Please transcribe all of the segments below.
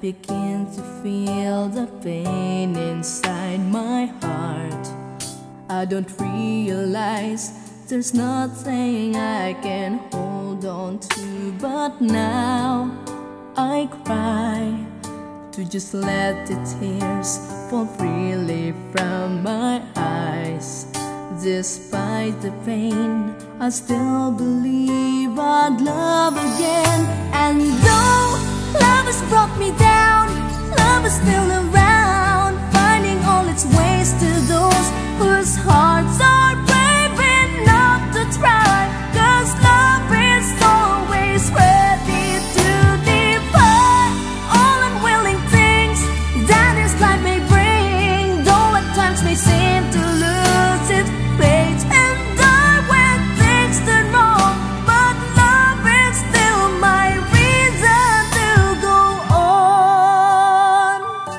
begin to feel the pain inside my heart. I don't realize there's nothing I can hold on to, but now I cry to just let the tears fall freely from my eyes. Despite the pain, I still believe I'd love again. And though love has brought me down, love is still around, finding all its ways to those whose hearts are brave enough to try. 'Cause love is always ready to defy all unwilling things that this life may bring, though at times may seem to lose its grace and die when things turn wrong. But love is still my reason to go on.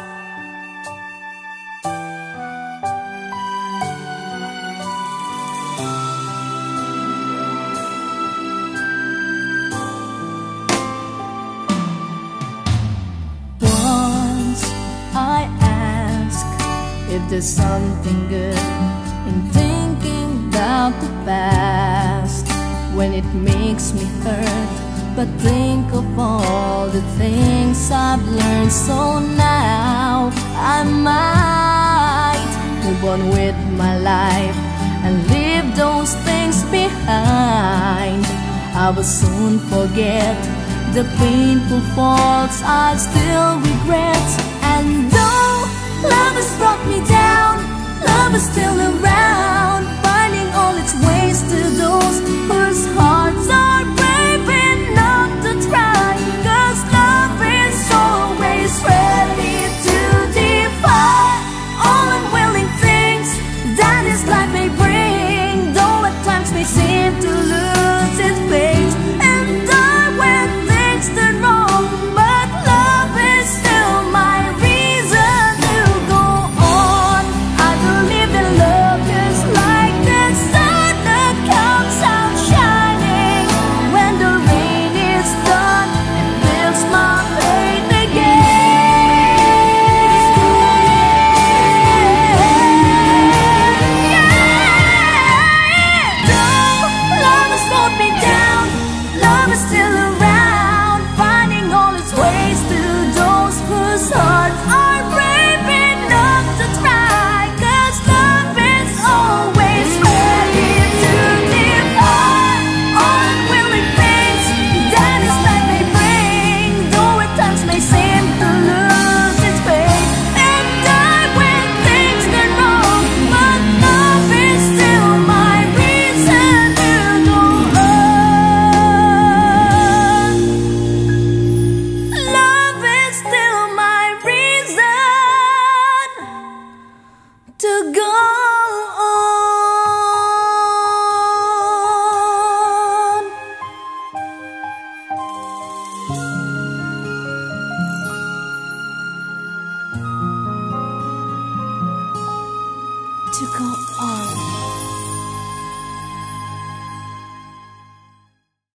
Once I ask if there's something good in thinking about the past, when it makes me hurt, but think of all the things I've learned. So now I might move on with my life and leave those things behind. I will soon forget the painful faults I still regret. And though love has brought me down, love is still around,